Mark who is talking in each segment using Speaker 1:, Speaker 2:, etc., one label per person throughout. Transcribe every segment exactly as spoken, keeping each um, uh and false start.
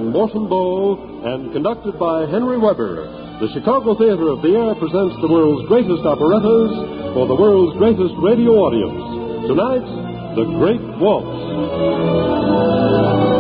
Speaker 1: and Morton Bow, and conducted by Henry Weber, the Chicago Theater of the Air presents the world's greatest operettas for the world's greatest radio audience. Tonight, The Great Waltz.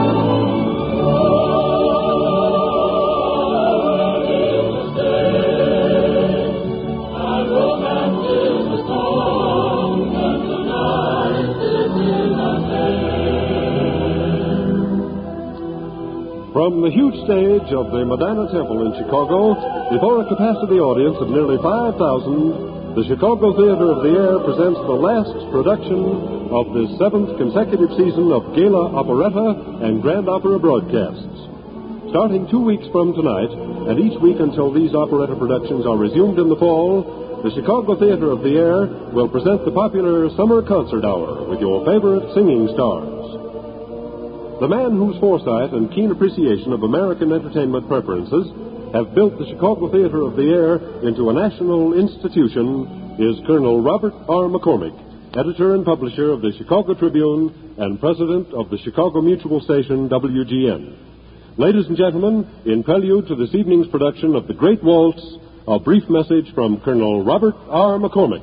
Speaker 1: From the huge stage of the Madonna Temple in Chicago, before a capacity audience of nearly five thousand, the Chicago Theater of the Air presents the last production of the seventh consecutive season of gala operetta and grand opera broadcasts. Starting two weeks from tonight, and each week until these operetta productions are resumed in the fall, the Chicago Theater of the Air will present the popular Summer Concert Hour with your favorite singing stars. The man whose foresight and keen appreciation of American entertainment preferences have built the Chicago Theater of the Air into a national institution is Colonel Robert R. McCormick, editor and publisher of the Chicago Tribune and president of the Chicago Mutual Station W G N. Ladies and gentlemen, in prelude to this evening's production of The Great Waltz, a brief message from Colonel Robert R. McCormick.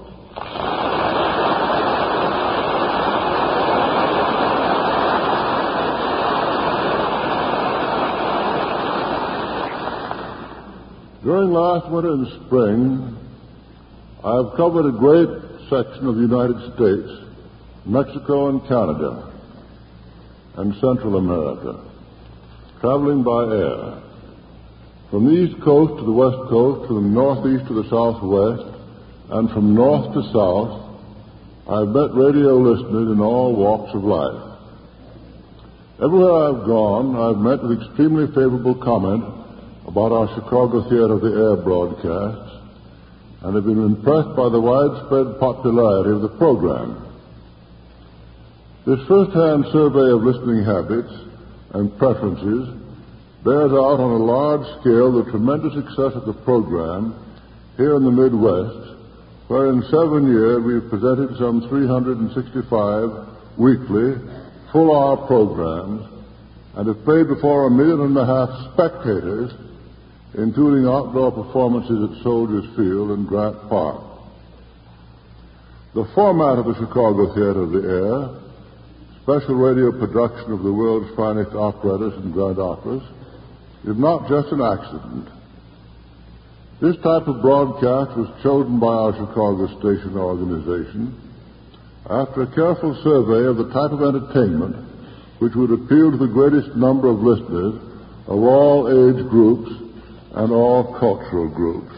Speaker 2: During last winter and spring, I have covered a great section of the United States, Mexico and Canada, and Central America, traveling by air. From the East Coast to the West Coast, from the Northeast to the Southwest, and from North to South, I've met radio listeners in all walks of life. Everywhere I've gone, I've met with extremely favorable comment about our Chicago Theater of the Air broadcasts, and have been impressed by the widespread popularity of the program. This first-hand survey of listening habits and preferences bears out on a large scale the tremendous success of the program here in the Midwest, where in seven years we've presented some three hundred sixty-five weekly, full-hour programs, and have played before a million and a half spectators, including outdoor performances at Soldiers Field and Grant Park. The format of the Chicago Theater of the Air, special radio production of the world's finest operettas and grand operas, is not just an accident. This type of broadcast was chosen by our Chicago station organization after a careful survey of the type of entertainment which would appeal to the greatest number of listeners of all age groups and all cultural groups.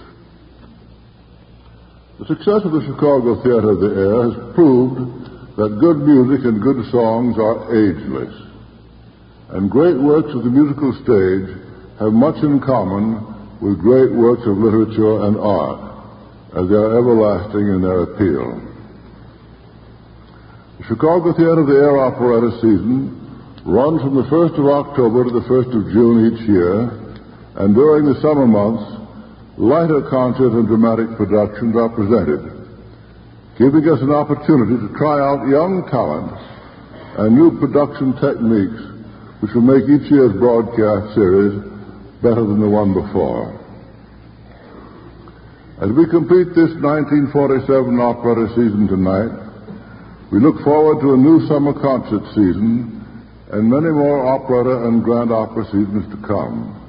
Speaker 2: The success of the Chicago Theater of the Air has proved that good music and good songs are ageless, and great works of the musical stage have much in common with great works of literature and art, as they are everlasting in their appeal. The Chicago Theater of the Air operetta season runs from the first of October to the first of June each year, and during the summer months, lighter concert and dramatic productions are presented, giving us an opportunity to try out young talents and new production techniques which will make each year's broadcast series better than the one before. As we complete this nineteen forty-seven operetta season tonight, we look forward to a new summer concert season and many more operetta and grand opera seasons to come.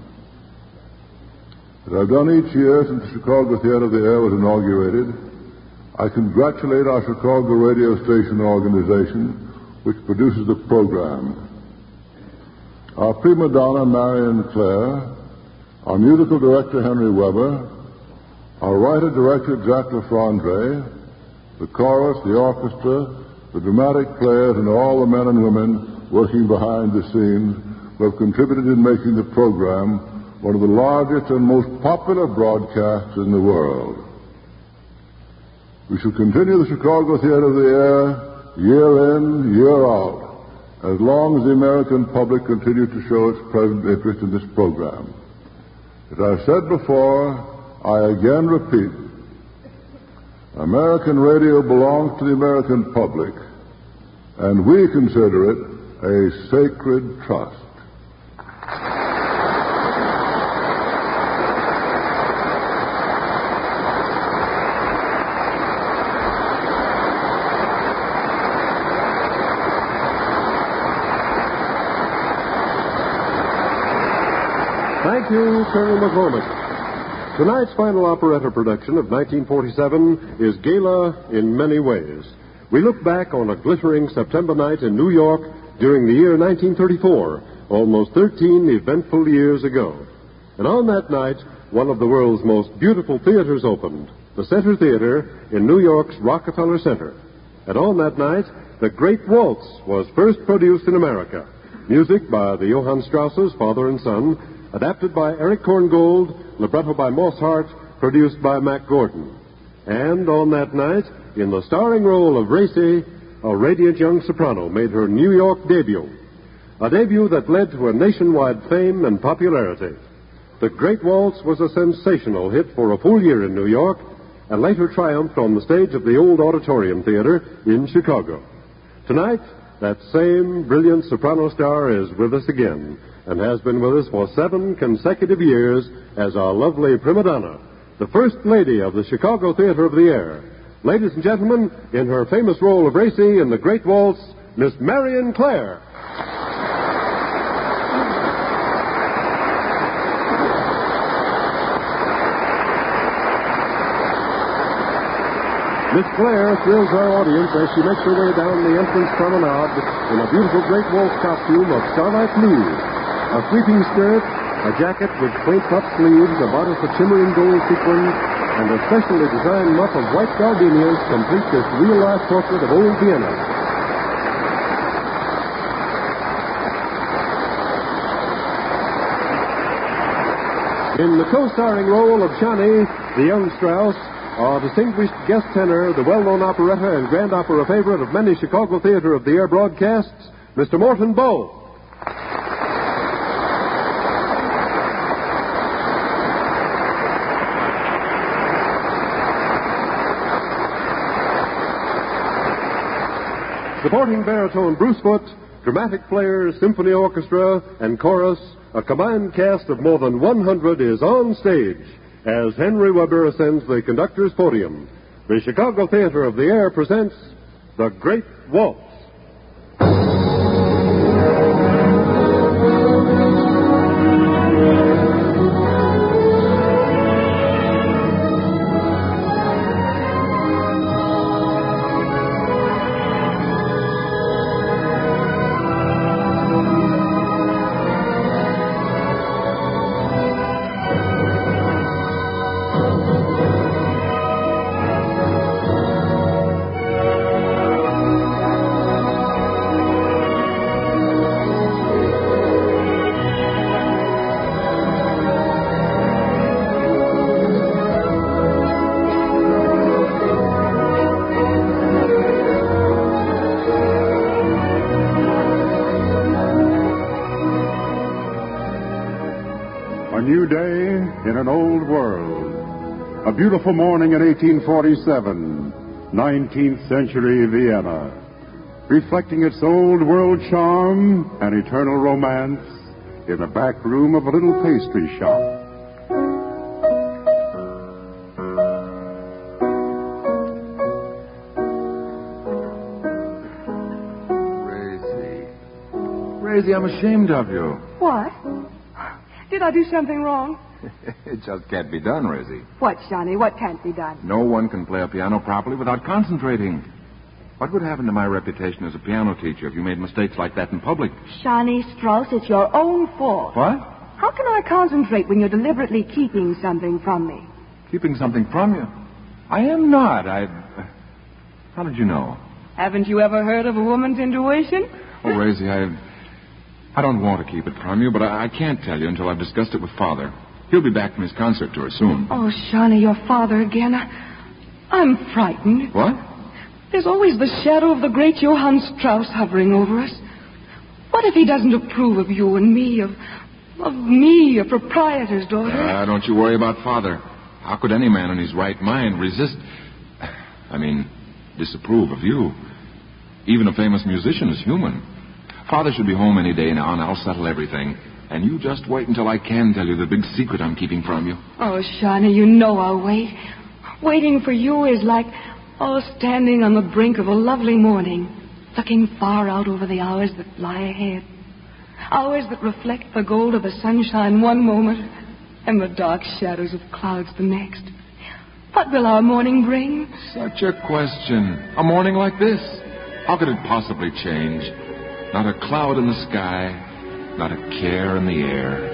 Speaker 2: As I've done each year since the Chicago Theater of the Air was inaugurated, I congratulate our Chicago radio station organization, which produces the program. Our prima donna, Marion Clare, our musical director, Henry Weber, our writer-director, Jacques Lafrandre, the chorus, the orchestra, the dramatic players, and all the men and women working behind the scenes who have contributed in making the program one of the largest and most popular broadcasts in the world. We shall continue the Chicago Theater of the Air year in, year out, as long as the American public continue to show its present interest in this program. As I've said before, I again repeat, American radio belongs to the American public, and we consider it a sacred trust.
Speaker 1: Colonel McCormick. Tonight's final operetta production of nineteen forty-seven is Gala in many ways. We look back on a glittering September night in New York during the year nineteen thirty-four, almost thirteen eventful years ago. And on that night, one of the world's most beautiful theaters opened, the Center Theater in New York's Rockefeller Center. And on that night, The Great Waltz was first produced in America. Music by the Johann Strausses, father and son, adapted by Eric Korngold, libretto by Moss Hart, produced by Mac Gordon. And on that night, in the starring role of Racy, a radiant young soprano made her New York debut. A debut that led to a nationwide fame and popularity. The Great Waltz was a sensational hit for a full year in New York, and later triumphed on the stage of the old Auditorium Theater in Chicago. Tonight, that same brilliant soprano star is with us again, and has been with us for seven consecutive years as our lovely prima donna, the First Lady of the Chicago Theater of the Air. Ladies and gentlemen, in her famous role of Racy in The Great Waltz, Miss Marion Clare. Miss Clare thrills our audience as she makes her way down the entrance promenade in a beautiful Great Waltz costume of starlight blue. A sweeping skirt, a jacket with quaint puff sleeves, a bodice of shimmering gold sequins, and a specially designed muff of white gardenias complete this real-life portrait of old Vienna. In the co-starring role of Johnny, the young Strauss, our distinguished guest tenor, the well-known operetta and grand opera favorite of many Chicago Theater of the Air broadcasts, Mister Morton Bow. Supporting baritone Bruce Foote, dramatic players, symphony orchestra, and chorus, a combined cast of more than one hundred is on stage as Henry Weber ascends the conductor's podium. The Chicago Theater of the Air presents The Great Waltz.
Speaker 3: A new day in an old world. A beautiful morning in eighteen forty-seven, nineteenth century Vienna, reflecting its old world charm and eternal romance in the back room of a little pastry shop.
Speaker 4: Racy. Racy, I'm ashamed of you.
Speaker 5: What? Did I do something wrong?
Speaker 4: It just can't be done, Racy.
Speaker 5: What, Johnny? What can't be done?
Speaker 4: No one can play a piano properly without concentrating. What would happen to my reputation as a piano teacher if you made mistakes like that in public?
Speaker 5: Johnny Strauss, it's your own fault.
Speaker 4: What?
Speaker 5: How can I concentrate when you're deliberately keeping something from me?
Speaker 4: Keeping something from you? I am not. I... How did you know?
Speaker 5: Haven't you ever heard of a woman's intuition?
Speaker 4: Oh, Racy, I... I don't want to keep it from you, but I, I can't tell you until I've discussed it with Father. He'll be back from his concert tour soon.
Speaker 5: Oh, Johnny, your father again. I, I'm frightened.
Speaker 4: What?
Speaker 5: There's always the shadow of the great Johann Strauss hovering over us. What if he doesn't approve of you and me, of, of me, a proprietor's daughter?
Speaker 4: Ah, uh, don't you worry about Father. How could any man in his right mind resist... I mean, disapprove of you? Even a famous musician is human. Father should be home any day now, and I'll settle everything. And you just wait until I can tell you the big secret I'm keeping from you.
Speaker 5: Oh, Shawnee, you know I'll wait. Waiting for you is like, oh, standing on the brink of a lovely morning, looking far out over the hours that lie ahead. Hours that reflect the gold of the sunshine one moment, and the dark shadows of clouds the next. What will our morning bring?
Speaker 4: Such a question. A morning like this. How could it possibly change? Not a cloud in the sky, not a care in the air.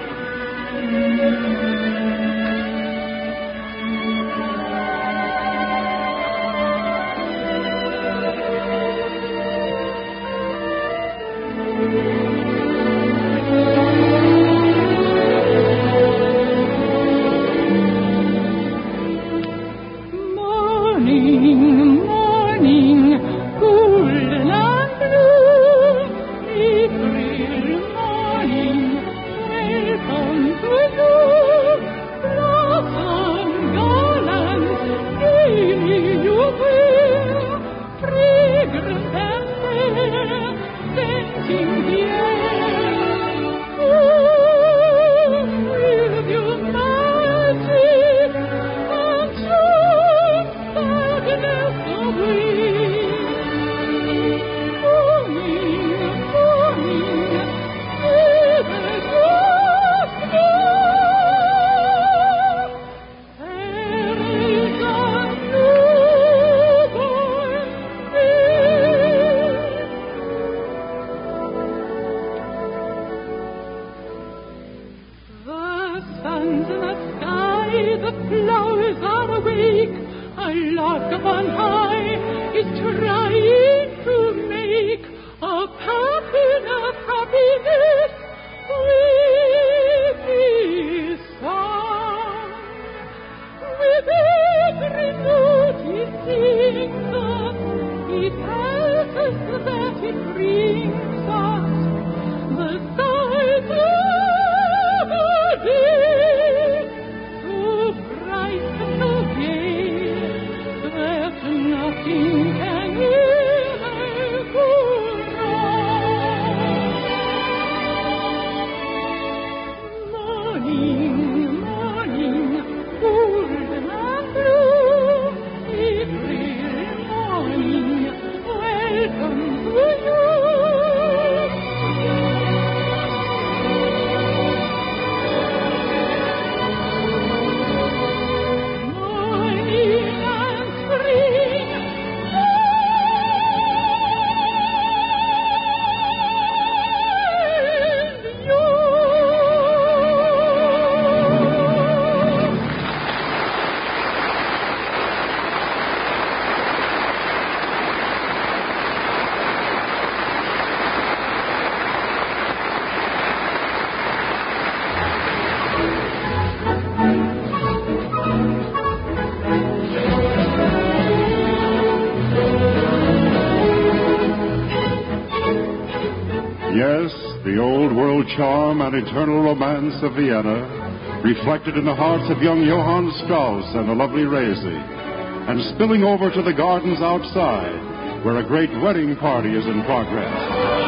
Speaker 3: Yes, the old world charm and eternal romance of Vienna, reflected in the hearts of young Johann Strauss and the lovely Resi, and spilling over to the gardens outside, where a great wedding party is in progress.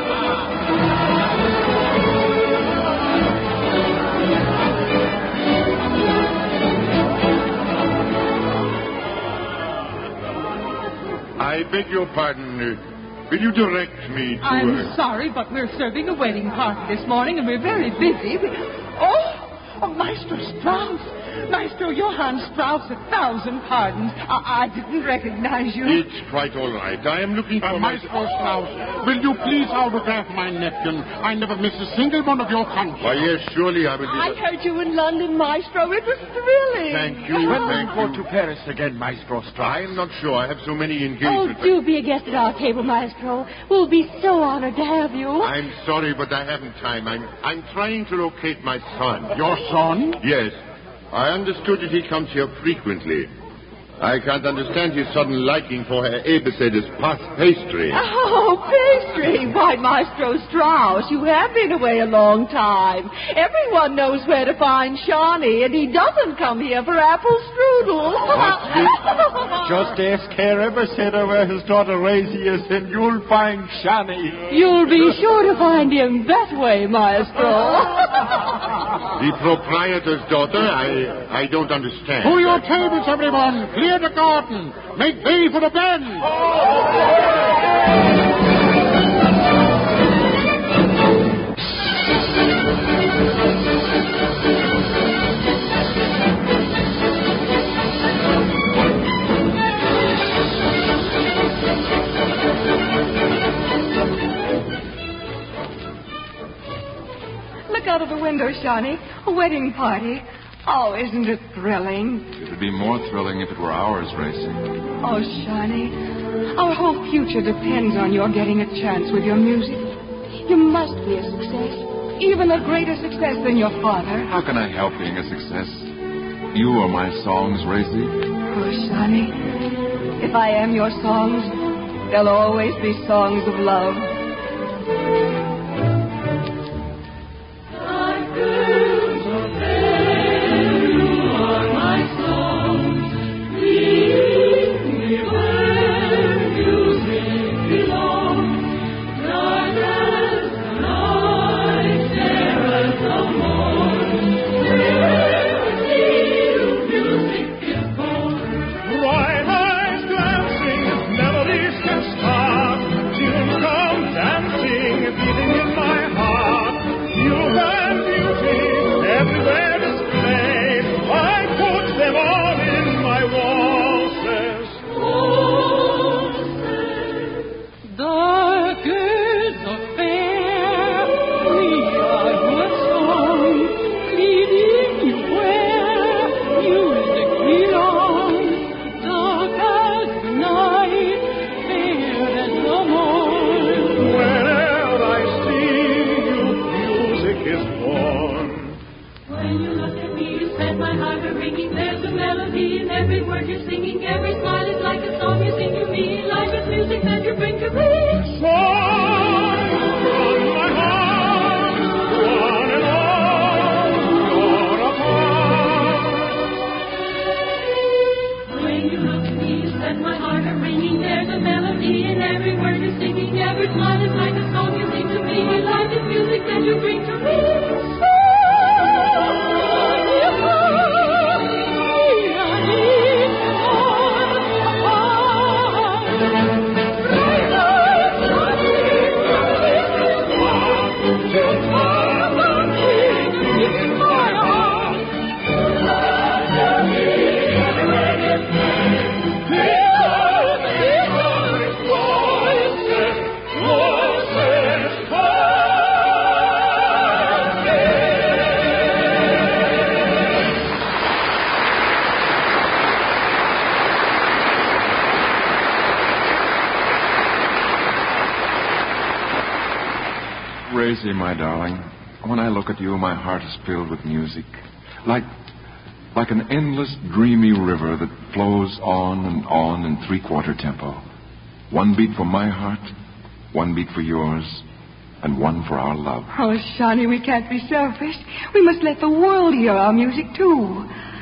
Speaker 6: I beg your pardon. Will you direct me to...
Speaker 7: I'm
Speaker 6: uh...
Speaker 7: sorry, but we're serving a wedding party this morning, and we're very busy. We... Oh, oh, Maestro Strauss. Maestro Johann Strauss, a thousand pardons. I, I didn't recognize you.
Speaker 6: It's quite all right. I am looking for...
Speaker 8: Uh, Maestro Strauss, will you please autograph my napkin? I never miss a single one of your concerts.
Speaker 6: Why, yes, surely I will do
Speaker 7: I
Speaker 6: that.
Speaker 7: heard you in London, Maestro. It was thrilling.
Speaker 6: Thank you. Thank you.
Speaker 8: to Paris again, Maestro Strauss.
Speaker 6: I'm not sure. I have so many
Speaker 9: Oh,
Speaker 6: engagements.
Speaker 9: do be a guest at our table, Maestro. We'll be so honored to have you.
Speaker 6: I'm sorry, but I haven't time. I'm, I'm trying to locate my son.
Speaker 8: Your son?
Speaker 6: Yes. I understood that he comes here frequently. I can't understand his sudden liking for Herr Ebersede's puff pastry.
Speaker 7: Oh, pastry. Why, Maestro Strauss, you have been away a long time. Everyone knows where to find Shawnee, and he doesn't come here for apple strudel.
Speaker 8: Just ask Herr Eberseder where his daughter Resi is, and you'll find Shani.
Speaker 7: You'll be sure to find him that way, Maestro.
Speaker 6: The proprietor's daughter? I, I don't understand.
Speaker 8: To your tables, everyone. Clear the garden. Make way for the band.
Speaker 5: splendor, Shawnee. A wedding party. Oh, isn't it thrilling?
Speaker 4: It would be more thrilling if it were ours, Racy.
Speaker 5: Oh, Shawnee, our whole future depends on your getting a chance with your music. You must be a success, even a greater success than your father.
Speaker 4: How can I help being a success? You are my songs, Racy.
Speaker 5: Oh, Shawnee, if I am your songs, they'll always be songs of love.
Speaker 4: Racy, my darling, when I look at you, my heart is filled with music. Like, like an endless, dreamy river that flows on and on in three-quarter tempo. One beat for my heart, one beat for yours, and one for our love.
Speaker 5: Oh, Shawnee, we can't be selfish. We must let the world hear our music, too.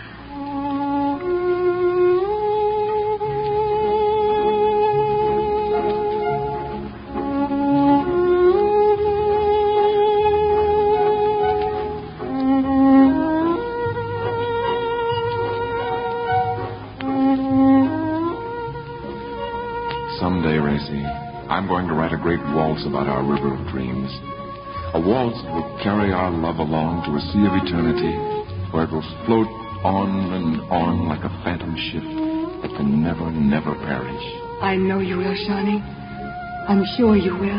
Speaker 4: Someday, Racy, I'm going to write a great waltz about our river of dreams. A waltz that will carry our love along to a sea of eternity, where it will float on and on like a phantom ship that can never, never perish.
Speaker 5: I know you will, Shawnee. I'm sure you will.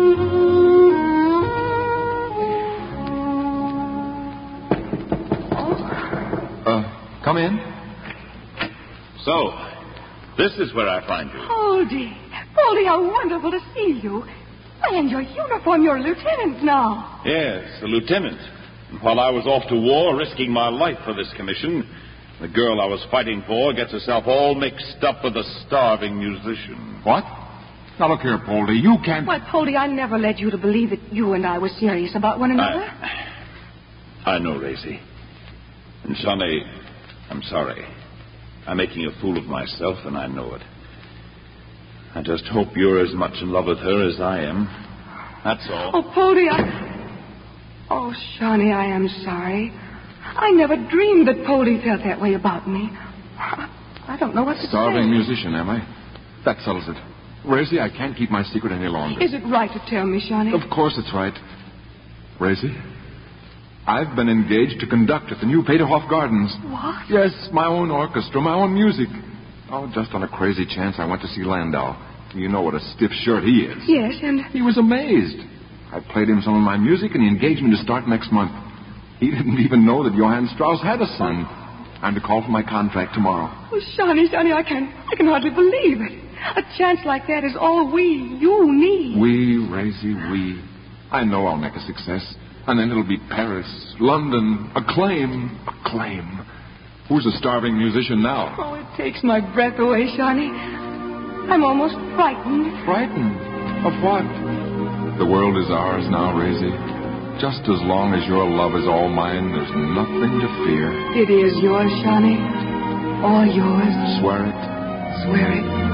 Speaker 4: Uh, come in.
Speaker 10: So, this is where I find you.
Speaker 5: Poldy. Poldy, how wonderful to see you. And your uniform, you're a lieutenant now.
Speaker 10: Yes, a lieutenant. And while I was off to war, risking my life for this commission, the girl I was fighting for gets herself all mixed up with a starving musician.
Speaker 4: What? Now, look here, Poldy, you can't...
Speaker 5: Why, Poldy, I never led you to believe that you and I were serious about one another.
Speaker 10: I, I know, Racy. And, Sonny, I'm sorry. I'm making a fool of myself, and I know it. I just hope you're as much in love with her as I am. That's all.
Speaker 5: Oh, Poldy, I... Oh, Shawnee, I am sorry. I never dreamed that Poldy felt that way about me. I don't know what to say.
Speaker 4: Starving musician, am I? That settles it. Racy, I can't keep my secret any longer.
Speaker 5: Is it right to tell me, Shawnee?
Speaker 4: Of course it's right. Racy, I've been engaged to conduct at the new Peterhof Gardens.
Speaker 5: What?
Speaker 4: Yes, my own orchestra, my own music. Oh, just on a crazy chance, I went to see Landau. You know what a stiff shirt he is.
Speaker 5: Yes, and...
Speaker 4: He was amazed. I played him some of my music, and the engagement is start next month. He didn't even know that Johann Strauss had a son. I'm to call for my contract tomorrow.
Speaker 5: Oh, Johnny, Johnny, I can I can hardly believe it. A chance like that is all we, you need.
Speaker 4: We, Racy, we. I know I'll make a success. And then it'll be Paris, London, acclaim, acclaim. Who's a starving musician now?
Speaker 5: Oh, it takes my breath away, Johnny. I'm almost frightened.
Speaker 4: Frightened? Of what? The world is ours now, Racy. Just as long as your love is all mine, there's nothing to fear.
Speaker 5: It is yours, Johnny. All yours.
Speaker 4: Swear it.
Speaker 5: Swear it.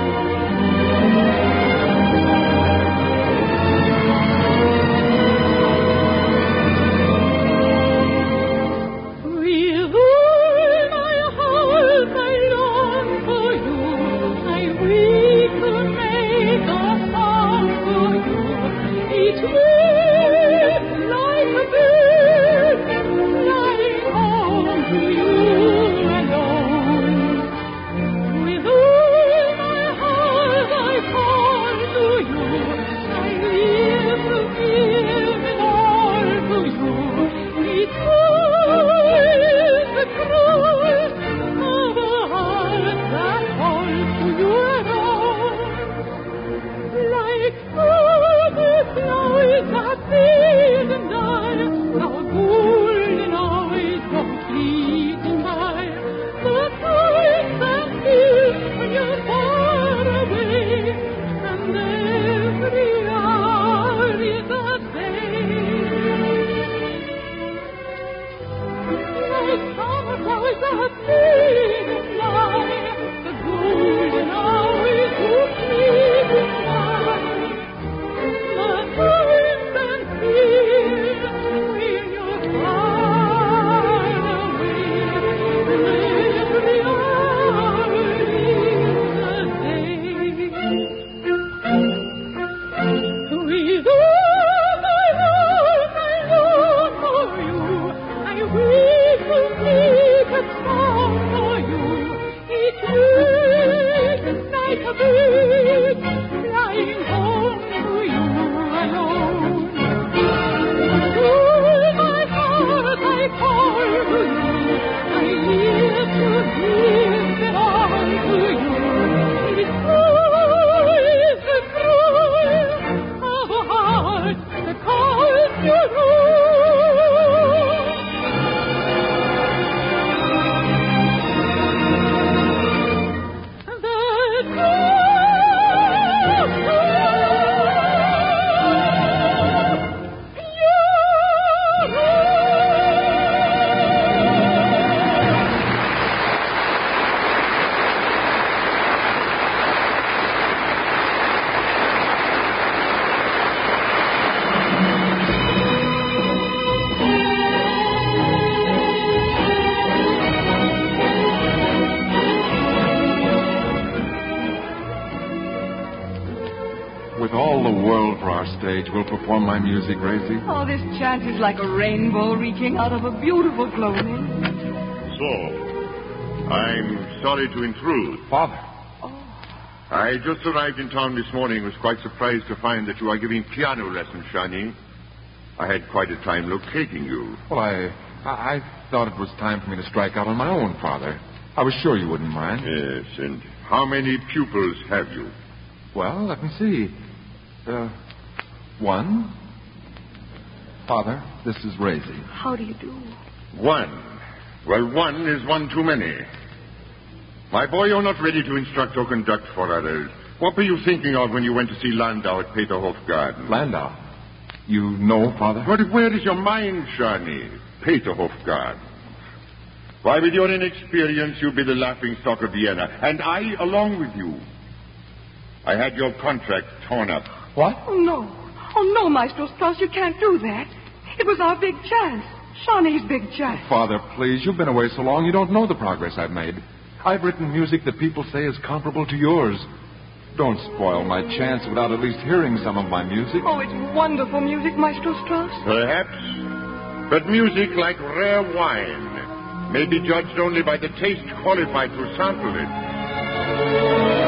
Speaker 4: We'll perform my music, Racy.
Speaker 5: Oh, this chance is like a rainbow reaching out of a beautiful gloaming.
Speaker 6: So, I'm sorry to intrude.
Speaker 4: Father.
Speaker 5: Oh.
Speaker 6: I just arrived in town this morning. Was quite surprised to find that you are giving piano lessons, Shani. I had quite a time locating you.
Speaker 4: Well, I, I, I thought it was time for me to strike out on my own, Father. I was sure you wouldn't mind.
Speaker 6: Yes, and how many pupils have you?
Speaker 4: Well, let me see. Uh... One. Father, this is Racy.
Speaker 5: How do you do?
Speaker 6: One. Well, one is one too many. My boy, you're not ready to instruct or conduct for others. What were you thinking of when you went to see Landau at Peterhof Garden?
Speaker 4: Landau? You know, Father?
Speaker 6: But where is your mind, Shani? Peterhof Garden. Why, with your inexperience, you'll be the laughing stock of Vienna. And I along with you. I had your contract torn up.
Speaker 4: What?
Speaker 5: Oh, no. Oh, no, Maestro Strauss, you can't do that. It was our big chance. Shawnee's big chance.
Speaker 4: Father, please, you've been away so long, you don't know the progress I've made. I've written music that people say is comparable to yours. Don't spoil my chance without at least hearing some of my music.
Speaker 5: Oh, it's wonderful music, Maestro Strauss.
Speaker 6: Perhaps. But music, like rare wine, may be judged only by the taste qualified to sample it.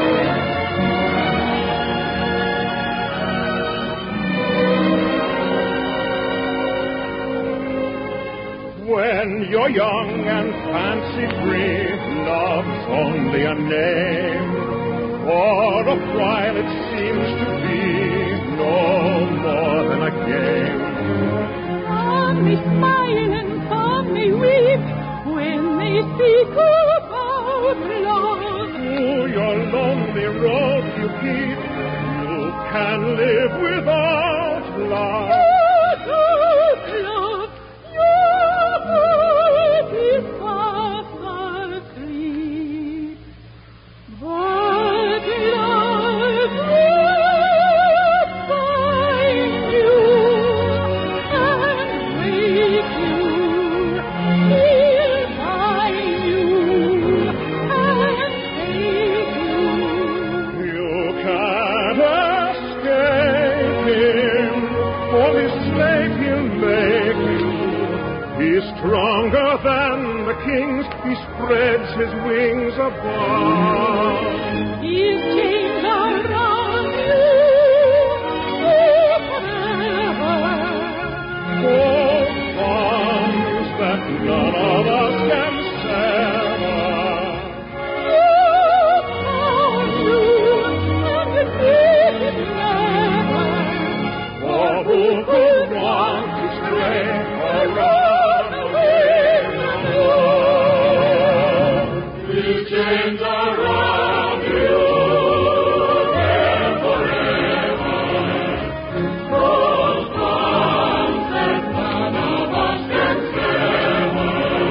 Speaker 11: When you're young and fancy-free, love's only a name. For a while it seems to be no more than a game.
Speaker 12: Some may smile and some may weep when they speak about love.
Speaker 11: Through your lonely road you keep, you can live without love.
Speaker 12: Without love, your heart is fast asleep. But love will find you and wake you. He'll find you and take you.
Speaker 11: You can't escape him, for his slave he'll make you. He's stronger than the kings, he spreads his wings above.
Speaker 12: His chains are around you forever.
Speaker 11: Oh, bonds that none of us can sever.
Speaker 12: He'll found you and leave it never.
Speaker 11: For who could want to stray or run away from love? His chains are around you, there forever. Those bonds that none of us can sever.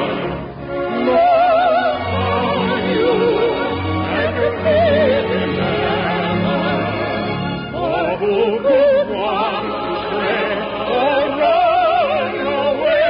Speaker 11: Love found you, and you leave it never. For who could want to stray or run away?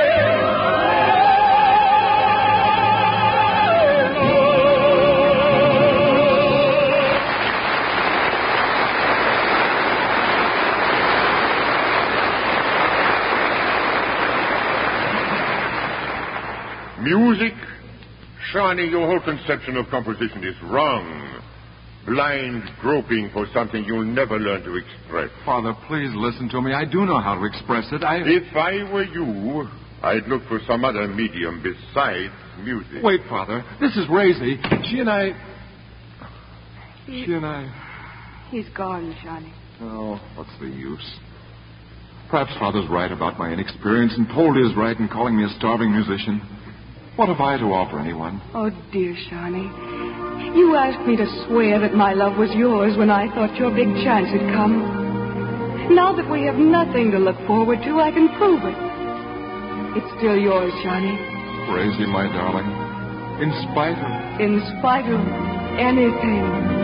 Speaker 6: Music? Shawnee, your whole conception of composition is wrong. Blind groping for something you'll never learn to express.
Speaker 4: Father, please listen to me. I do know how to express it. I...
Speaker 6: If I were you, I'd look for some other medium besides music.
Speaker 4: Wait, Father. This is Raisy. She and I... She and I...
Speaker 5: He's gone, Johnny.
Speaker 4: Oh, what's the use? Perhaps Father's right about my inexperience, and Poldy is right in calling me a starving musician. What have I to offer anyone?
Speaker 5: Oh, dear Shawnee. You asked me to swear that my love was yours when I thought your big chance had come. Now that we have nothing to look forward to, I can prove it. It's still yours, Shawnee.
Speaker 4: Raisy, my darling. In spite of...
Speaker 5: In spite of anything.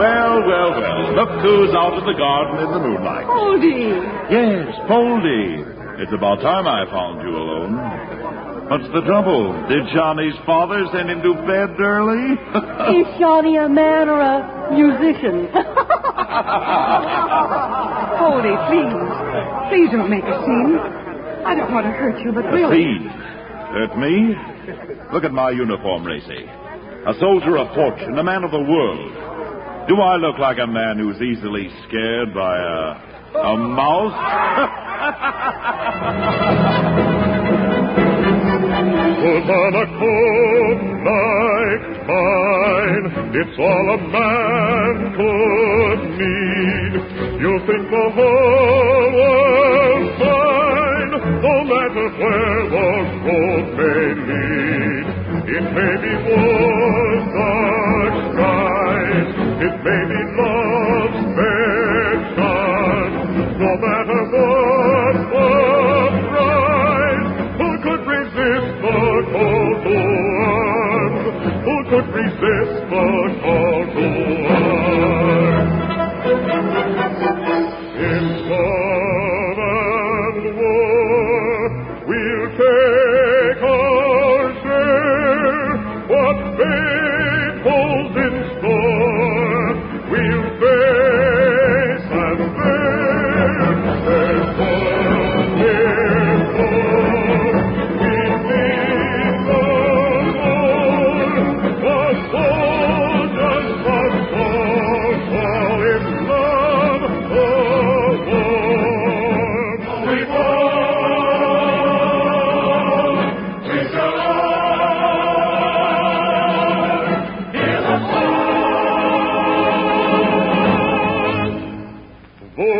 Speaker 10: Well, well, well. Look who's out in the garden in the moonlight.
Speaker 5: Poldy.
Speaker 10: Yes, Poldy. It's about time I found you alone. What's the trouble? Did Johnny's father send him to bed early?
Speaker 9: Is Johnny a man or a musician?
Speaker 5: Poldy, please. Please don't make a scene. I don't want to hurt you, but really...
Speaker 10: Scene? Hurt me? Look at my uniform, Racy. A soldier of fortune, a man of the world. Do I look like a man who's easily scared by a... a mouse?
Speaker 11: Put on a coat like mine, it's all a man could need. You'll think the whole world's fine, no matter where the road may lead. It may be wars, dark skies, it may be love's passion, no matter what the price. Who could resist the call to arms? Who could resist the call to arms? In storm and war, we'll take our share. What fate holds in store, we'll face and bear. Therefore, therefore, we need no more. The soldiers must fall, fall in love or war. We fall, we shall hear the The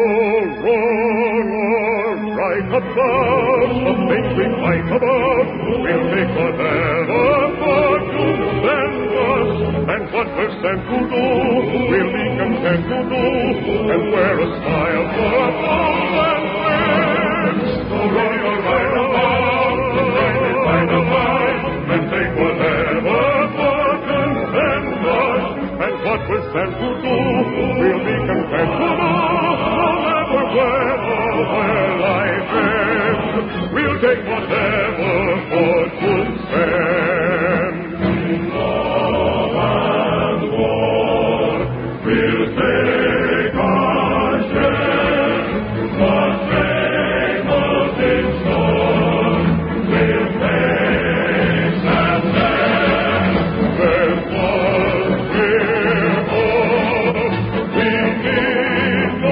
Speaker 11: roar right above, the things we fight above, we'll make whatever fortune send us, and what we're sent to do, we'll be content to do, and wear a smile for a thousand men. So roar right above, the things we fight above, and take whatever fortune send us, and what we're sent to do, we'll be content to do. Where, oh, where life ends, we'll take whatever fortune sends. In love and war, we'll take our share. What fate holds in store, we'll face and bear. Therefore, therefore, we need no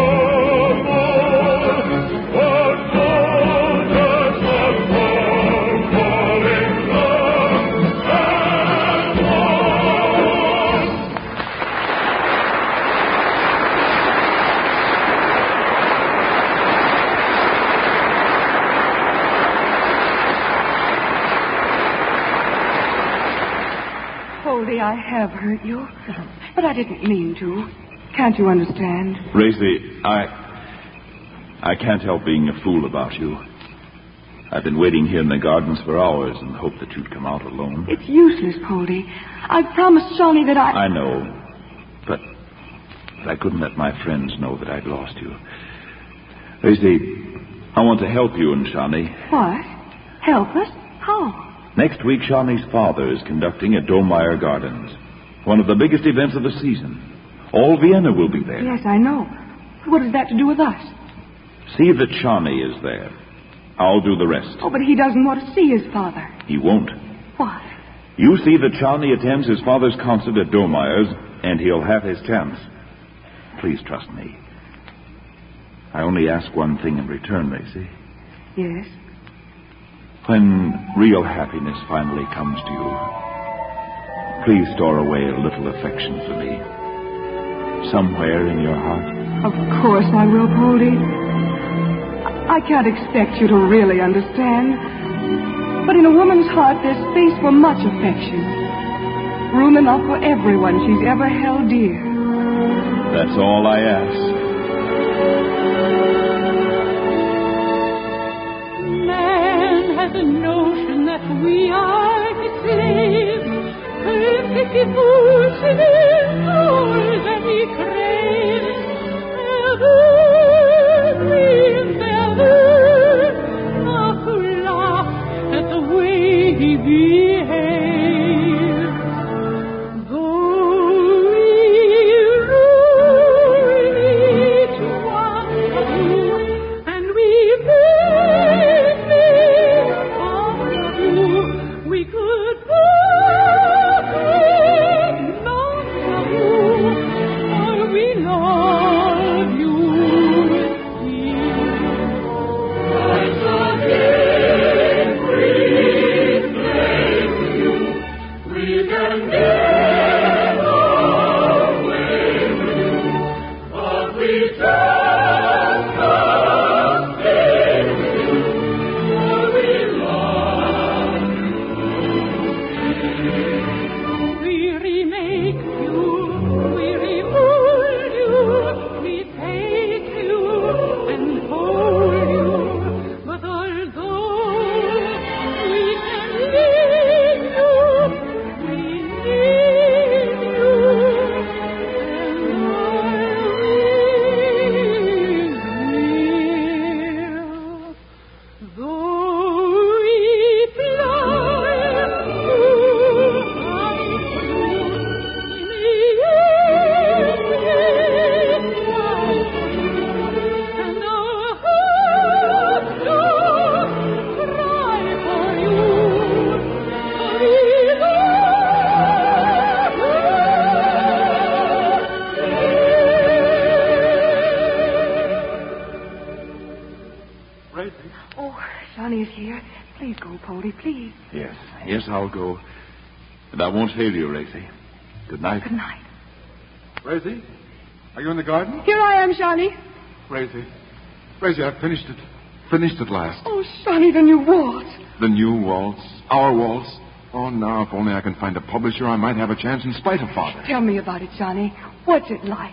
Speaker 5: Poldy, I have hurt you, but I didn't mean to. Can't you understand?
Speaker 10: Racy, I... I can't help being a fool about you. I've been waiting here in the gardens for hours and hoped that you'd come out alone.
Speaker 5: It's useless, Poldy. I promised Johnny that I...
Speaker 10: I know, but, but I couldn't let my friends know that I'd lost you. Racy, I want to help you and Shawnee.
Speaker 5: What? Help us? How?
Speaker 10: Next week, Shawnee's father is conducting at Domeyer Gardens, one of the biggest events of the season. All Vienna will be there.
Speaker 5: Yes, I know. What has that to do with us?
Speaker 10: See that Shawnee is there. I'll do the rest.
Speaker 5: Oh, but he doesn't want to see his father.
Speaker 10: He won't.
Speaker 5: What?
Speaker 10: You see that Shawnee attends his father's concert at Domeyer's, and he'll have his chance. Please trust me. I only ask one thing in return, Racy.
Speaker 5: Yes?
Speaker 10: When real happiness finally comes to you, please store away a little affection for me. Somewhere in your heart.
Speaker 5: Of course I will, Poldy. I can't expect you to really understand. But in a woman's heart, there's space for much affection. Room enough for everyone she's ever held dear.
Speaker 10: That's all I ask.
Speaker 12: The notion that we are his slaves, perfect devotion is all that he craves.
Speaker 5: Goldie, please.
Speaker 10: Yes, yes, I'll go. And I won't fail you, Racy. Good night.
Speaker 5: Good night.
Speaker 4: Racy, are you in the garden?
Speaker 5: Here I am, Johnny.
Speaker 4: Racy, Racy, I've finished it. Finished at last.
Speaker 5: Oh, Johnny, the new waltz.
Speaker 4: The new waltz. Our waltz. Oh, now, if only I can find a publisher, I might have a chance in spite of Father.
Speaker 5: Tell me about it, Johnny. What's it like?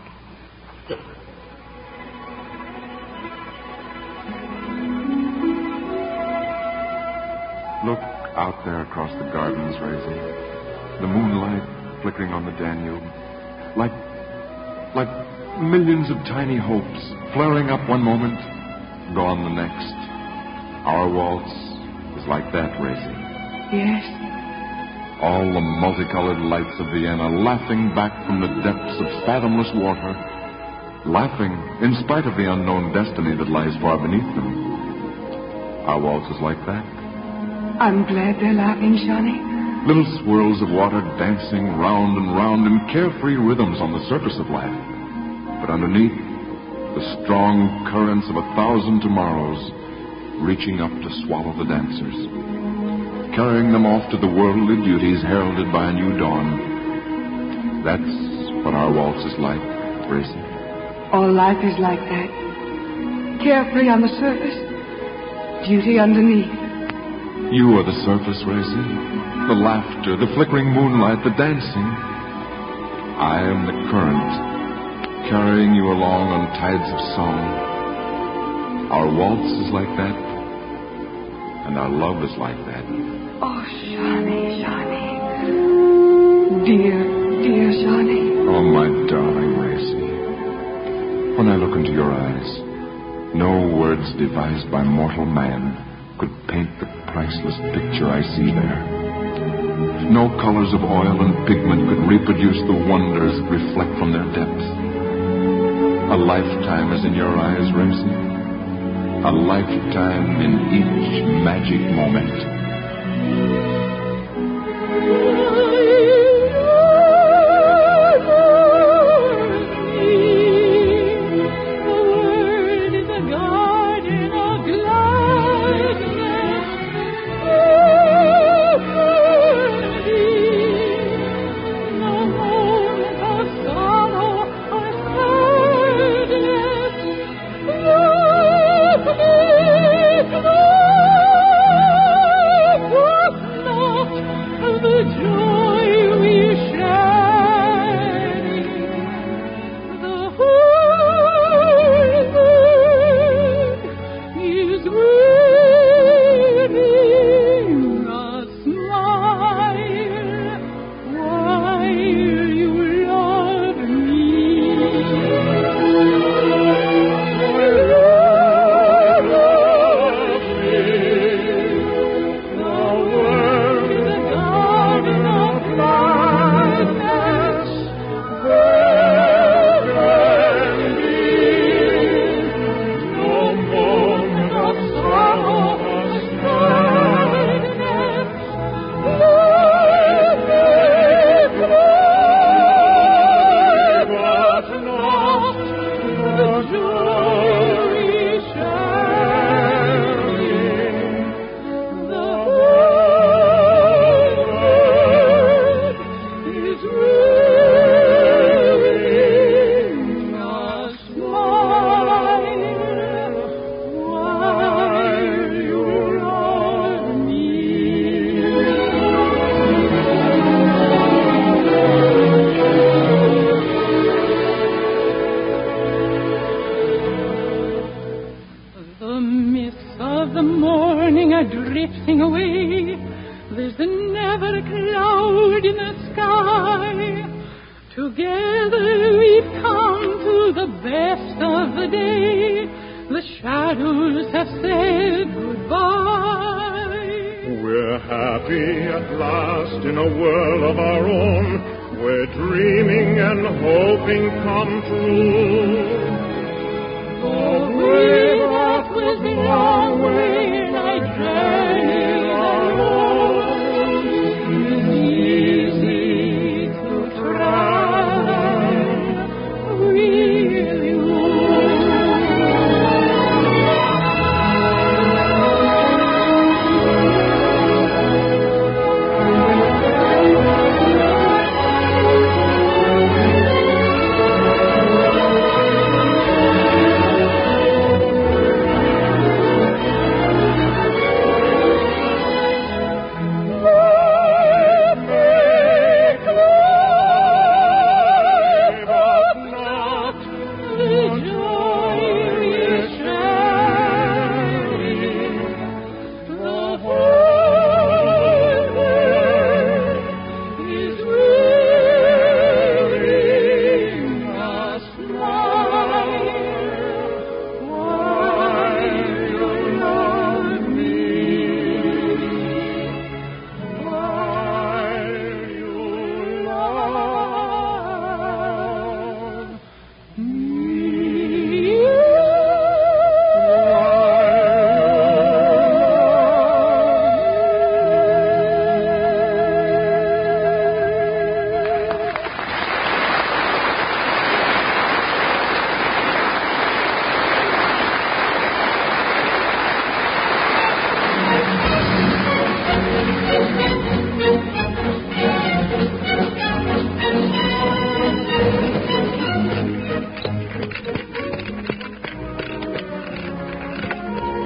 Speaker 4: Look out there across the gardens, Racy. The moonlight flickering on the Danube. Like, like millions of tiny hopes, flaring up one moment, gone the next. Our waltz is like that, Racy.
Speaker 5: Yes.
Speaker 4: All the multicolored lights of Vienna laughing back from the depths of fathomless water, laughing in spite of the unknown destiny that lies far beneath them. Our waltz is like that.
Speaker 5: I'm glad they're laughing, Johnny.
Speaker 4: Little swirls of water dancing round and round in carefree rhythms on the surface of life. But underneath, the strong currents of a thousand tomorrows reaching up to swallow the dancers, carrying them off to the worldly duties heralded by a new dawn. That's what our waltz is like, Racy.
Speaker 5: All life is like that. Carefree on the surface, duty underneath.
Speaker 4: You are the surface, Racy. The laughter, the flickering moonlight, the dancing. I am the current, carrying you along on tides of song. Our waltz is like that, and our love is like that.
Speaker 5: Oh, Johnny, Johnny. Dear, dear Johnny.
Speaker 4: Oh, my darling Racy. When I look into your eyes, no words devised by mortal man could paint the priceless picture I see there. No colors of oil and pigment could reproduce the wonders that reflect from their depths. A lifetime is in your eyes, Racy. A lifetime in each magic moment.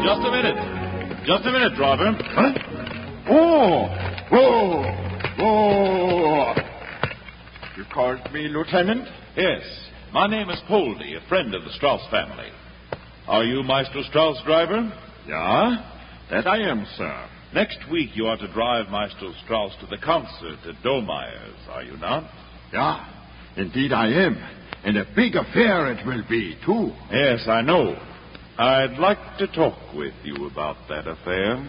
Speaker 10: just a minute. Just a minute, driver.
Speaker 6: Huh? Oh! Oh! Oh!
Speaker 10: You called me, Lieutenant? Yes. My name is Poldy, a friend of the Strauss family. Are you Maestro Strauss, driver?
Speaker 8: Yeah, that I am, sir.
Speaker 10: Next week you are to drive Maestro Strauss to the concert at Dohmeyer's, are you not?
Speaker 8: Yeah, indeed I am. And a big affair it will be, too.
Speaker 10: Yes, I know. I'd like to talk with you about that affair.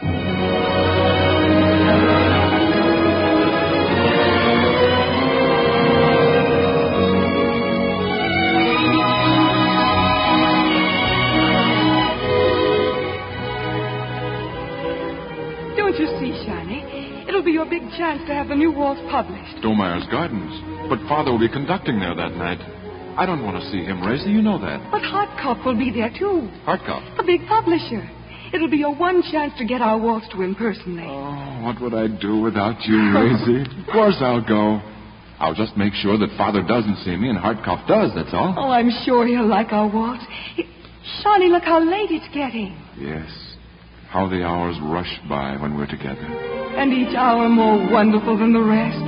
Speaker 5: Don't you see, Shiny? It'll be your big chance to have the new waltz published.
Speaker 4: Dohmeyer's Gardens. But Father will be conducting there that night. I don't want to see him, Racy. You know that.
Speaker 5: But Hartkopf will be there, too.
Speaker 4: Hartkopf?
Speaker 5: A big publisher. It'll be your one chance to get our waltz to him personally.
Speaker 4: Oh, what would I do without you, Racy? Of course I'll go. I'll just make sure that Father doesn't see me and Hartkopf does, that's all.
Speaker 5: Oh, I'm sure he'll like our waltz. He... Shiny, look how late it's getting.
Speaker 4: Yes. How the hours rush by when we're together.
Speaker 5: And each hour more wonderful than the rest.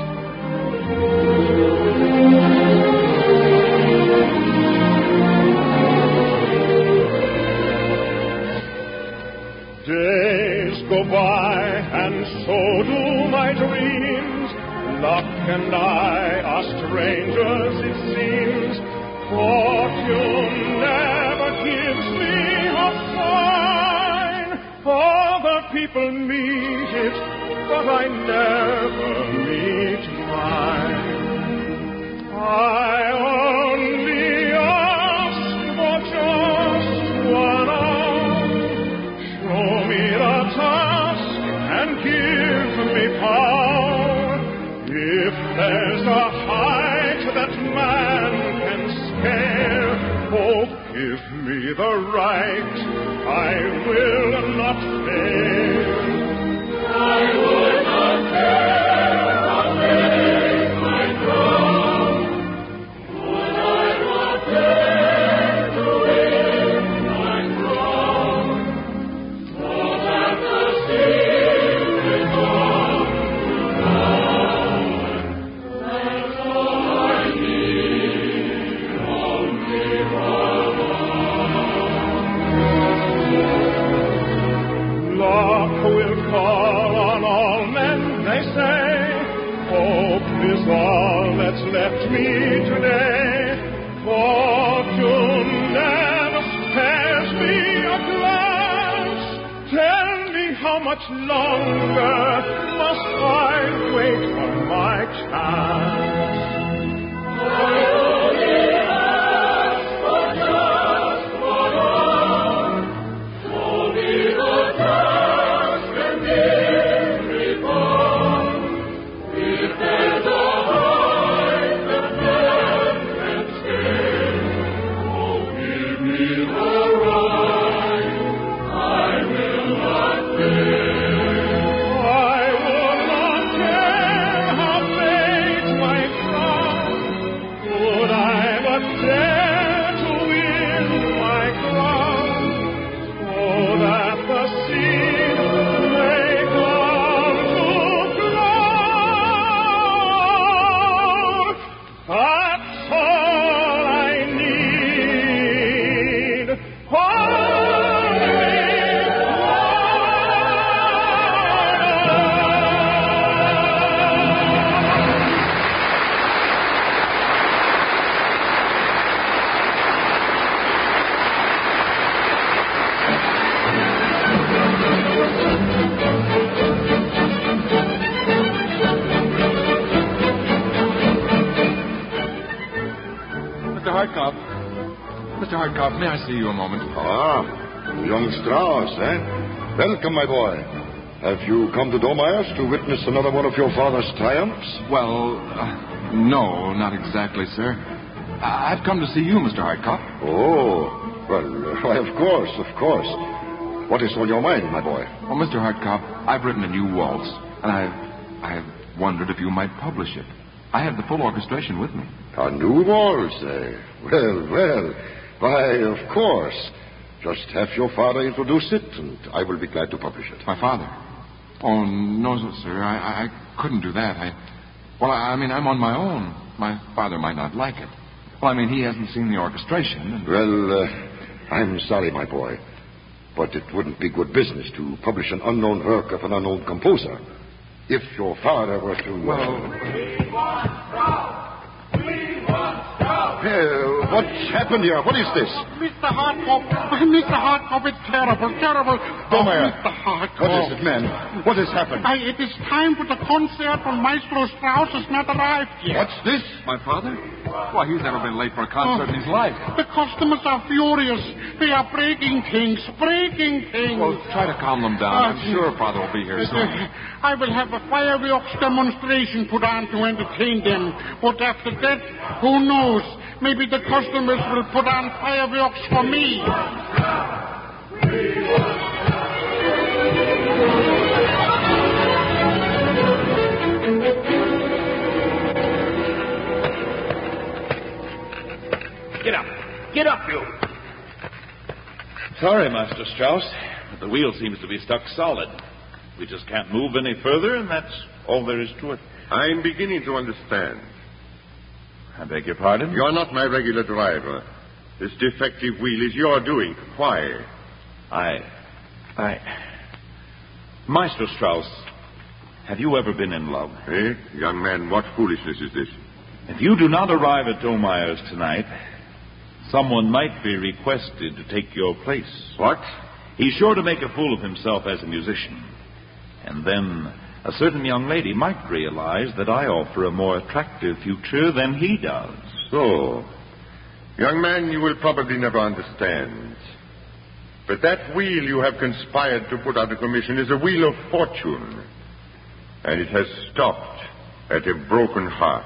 Speaker 11: Days go by, and so do my dreams. Luck and I are strangers, it seems. Fortune never gives me a sign. Other people meet it, but I never meet mine. I only ask for just one hour. Show me the task and give me power. If there's a height that man can scale, oh, give me the right. I will not fail. I would not care how big my crown. Would I not dare to win my crown? So that the secret come to God. That's all I need, only one. Luck will call on all men, they say. Hope is all that's left me today. Fortune never spares me a glance. Tell me how much longer must I wait for my chance? I only ask for just one hour. Show me the task and give me power. If there's a height that man can scale, oh, give me the right. I will not fail. I will not care how big my crown. Would I but dare to win my crown, so that the seed may come to ground. That's all I need.
Speaker 4: Mister Hartkopf. Mister Hartkopf, may I see you a moment?
Speaker 6: Ah, young Strauss, eh? Welcome, my boy. Have you come to Dohmeyer's to witness another one of your father's triumphs?
Speaker 4: Well, uh, no, not exactly, sir. I- I've come to see you, Mister Hartkopf.
Speaker 6: Oh, well, why, of course, of course. What is on your mind, my boy?
Speaker 4: Well, Mister Hartkopf, I've written a new waltz, and I've, I've wondered if you might publish it. I have the full orchestration with me.
Speaker 6: A new waltz, eh? Well, well. Why, of course.
Speaker 13: Just have your father introduce it, and I will be glad to publish it.
Speaker 4: My father? Oh, no, sir. I, I couldn't do that. I, well, I mean, I'm on my own. My father might not like it. Well, I mean, he hasn't seen the orchestration. And...
Speaker 13: Well, uh, I'm sorry, my boy, but it wouldn't be good business to publish an unknown work of an unknown composer. If your father were to... Uh...
Speaker 4: Well...
Speaker 13: We want Strauss! We want Strauss! Uh, what's happened here? What is this?
Speaker 14: Mister Hartkopf, Mister Hartkopf, it's terrible, terrible.
Speaker 13: Domeyer,
Speaker 14: Mister Hartkopf.
Speaker 13: What is it, man? What has happened?
Speaker 14: I, it is time for the concert from Maestro Strauss has not arrived yet.
Speaker 13: What's this?
Speaker 4: My father? Why, he's never been late for a concert oh, in his life.
Speaker 14: The customers are furious. They are breaking things, breaking things.
Speaker 4: Well, try to calm them down. Uh, I'm sure Father will be here soon.
Speaker 14: I will have a fireworks demonstration put on to entertain them. But after that, who knows? Maybe the customers will put on fireworks for me.
Speaker 10: Get up. Get up, you. Sorry, Master Strauss, but the wheel seems to be stuck solid. We just can't move any further, and that's all there is to it.
Speaker 6: I'm beginning to understand.
Speaker 10: I beg your pardon?
Speaker 6: You're not my regular driver. This defective wheel is your doing. Why?
Speaker 10: I... I... Maestro Strauss, have you ever been in love?
Speaker 6: Eh? Young man, what foolishness is this?
Speaker 10: If you do not arrive at Domeyer's tonight, someone might be requested to take your place.
Speaker 6: What?
Speaker 10: He's sure to make a fool of himself as a musician. And then a certain young lady might realize that I offer a more attractive future than he does.
Speaker 6: So, young man, you will probably never understand. But that wheel you have conspired to put out of commission is a wheel of fortune. And it has stopped at a broken heart.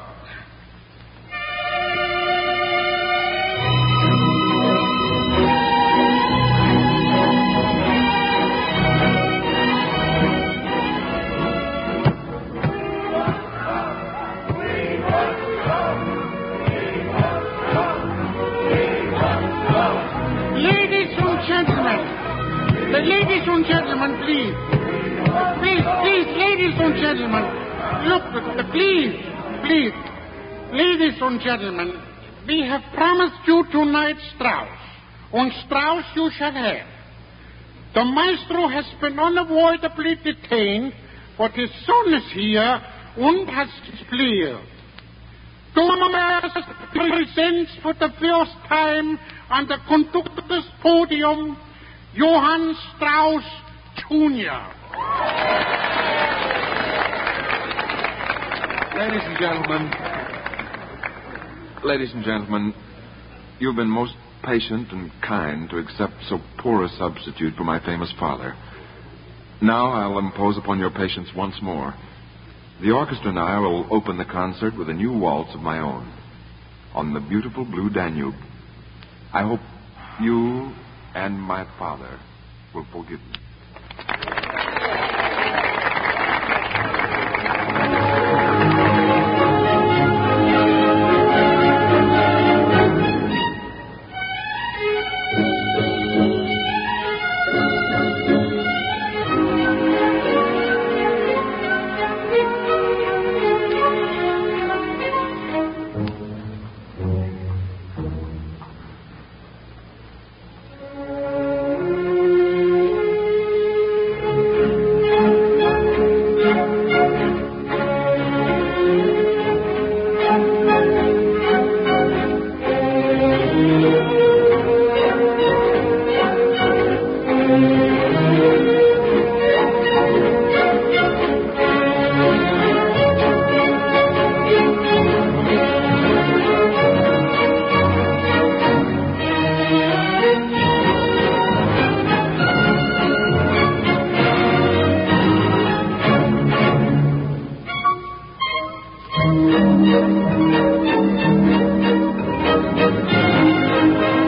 Speaker 14: Ladies and gentlemen, please. Please, please, ladies and gentlemen. Look, please, please. Ladies and gentlemen, we have promised you tonight Strauss. And Strauss you shall have. The maestro has been unavoidably detained, but his son is here and has clear. Thomas presents for the first time on the conductor's podium Johann Strauss, Junior
Speaker 4: Ladies and gentlemen, ladies and gentlemen, you've been most patient and kind to accept so poor a substitute for my famous father. Now I'll impose upon your patience once more. The orchestra and I will open the concert with a new waltz of my own on the beautiful blue Danube. I hope you and my father will forgive me.
Speaker 12: Thank you.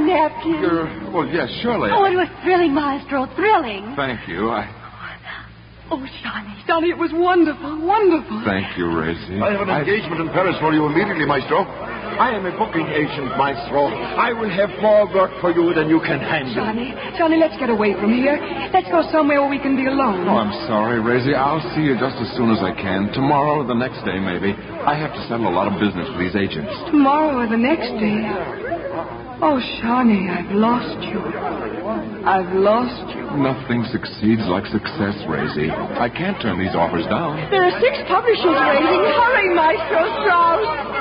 Speaker 9: napkin.
Speaker 4: Uh, well, yes, surely.
Speaker 9: Oh, it was thrilling, Maestro, thrilling.
Speaker 4: Thank you. I...
Speaker 5: Oh, Johnny. Johnny, it was wonderful, wonderful.
Speaker 4: Thank you, Racy.
Speaker 13: I have an engagement in Paris for you immediately, Maestro.
Speaker 8: I am a booking agent, Maestro. I will have more work for you than you can handle.
Speaker 5: Johnny, Johnny, let's get away from here. Let's go somewhere where we can be alone.
Speaker 4: Oh, I'm sorry, Racy. I'll see you just as soon as I can. Tomorrow or the next day, maybe. I have to settle a lot of business with these agents.
Speaker 5: Tomorrow or the next day. Oh, Shawnee, I've lost you. I've lost you.
Speaker 4: Nothing succeeds like success, Racy. I can't turn these offers down.
Speaker 5: There are six publishers waiting. Hurry, Maestro Strauss.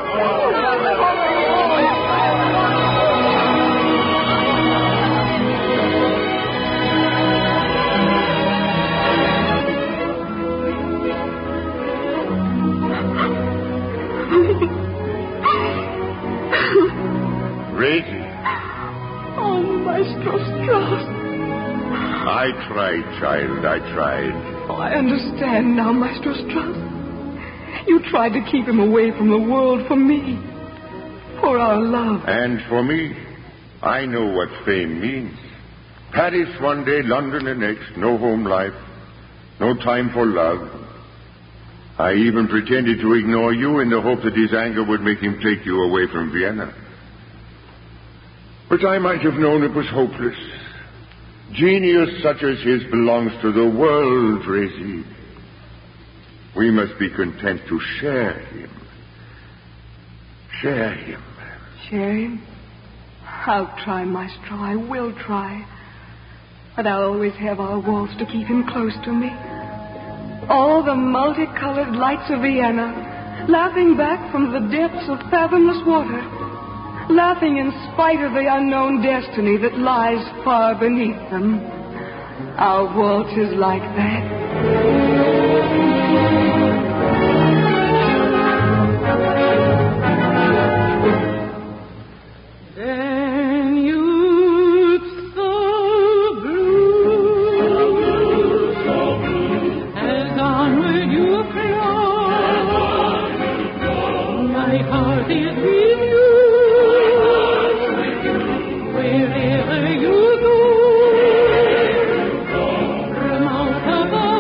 Speaker 6: Racy.
Speaker 5: Oh, Maestro Strauss.
Speaker 6: I tried, child, I tried.
Speaker 5: Oh, I understand now, Maestro Strauss. You tried to keep him away from the world for me. For our love.
Speaker 6: And for me, I know what fame means. Paris one day, London the next, no home life, no time for love. I even pretended to ignore you in the hope that his anger would make him take you away from Vienna. But I might have known it was hopeless. Genius such as his belongs to the world, Racy. We must be content to share him. Share him.
Speaker 5: Share him? I'll try, Maestro. I will try. But I'll always have our waltz to keep him close to me. All the multicolored lights of Vienna, laughing back from the depths of fathomless water, laughing in spite of the unknown destiny that lies far beneath them. Our waltz is like that.
Speaker 12: Wherever you go, remarkable.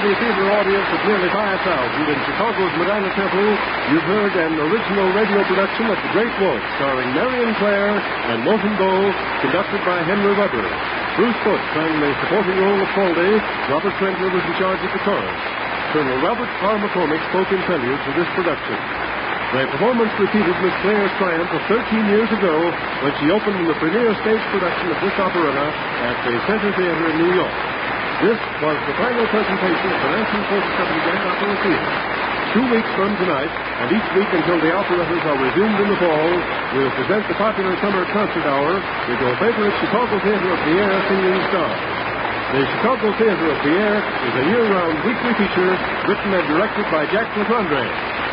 Speaker 1: capacity theater audience of nearly five thousand in Chicago's Madonna Temple, you've heard an original radio production of The Great Waltz, starring Marion Clare and Morton Bow, conducted by Henry Weber. Bruce Foote sang the supporting role of Poldy. Robert Trentler was in charge of the chorus. Colonel Robert R. McCormick spoke in prelude to this production. The performance repeated Miss Clare's triumph of thirteen years ago when she opened in the premiere stage production of this operetta at the Center Theater in New York. This was the final presentation of the nineteen forty-seven Grand Opera Theater. Two weeks from tonight, and each week until the operettas are resumed in the fall, we'll present the popular summer concert hour with your favorite Chicago Theater of the Air singing stars. The Chicago Theater of the Air is a year-round weekly feature written and directed by Jack LaTondre.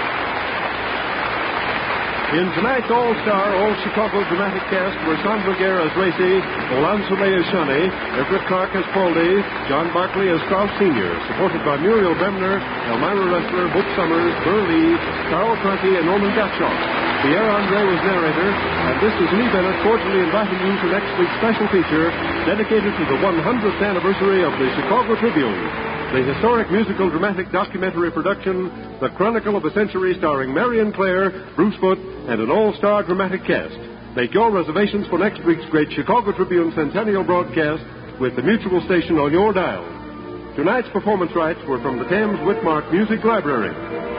Speaker 1: In tonight's all-star, all-Chicago dramatic cast were Sandra Guerre as Racy, Olan Soleil as Shani, Everett Clark as Poldy, John Barclay as Strauss Senior, supported by Muriel Bremner, Elmira Ressler, Hope Summers, Burr Lee, Carl Prunty, and Norman Gatchok. Pierre Andre was narrator, and this is Lee Bennett cordially inviting you to next week's special feature dedicated to the one hundredth anniversary of the Chicago Tribune. The historic musical dramatic documentary production, The Chronicle of a Century, starring Marion Clare, Bruce Foote, and an all-star dramatic cast. Make your reservations for next week's great Chicago Tribune Centennial broadcast with the Mutual Station on your dial. Tonight's performance rights were from the Thames Whitmark Music Library.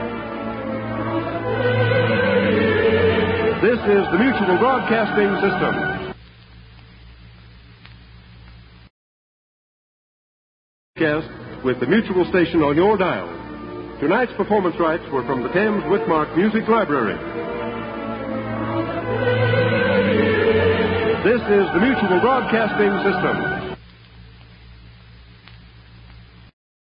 Speaker 1: This is the Mutual Broadcasting System. Cast with the Mutual Station on your dial. Tonight's performance rights were from the Thames Whitmark Music Library. This is the Mutual Broadcasting System.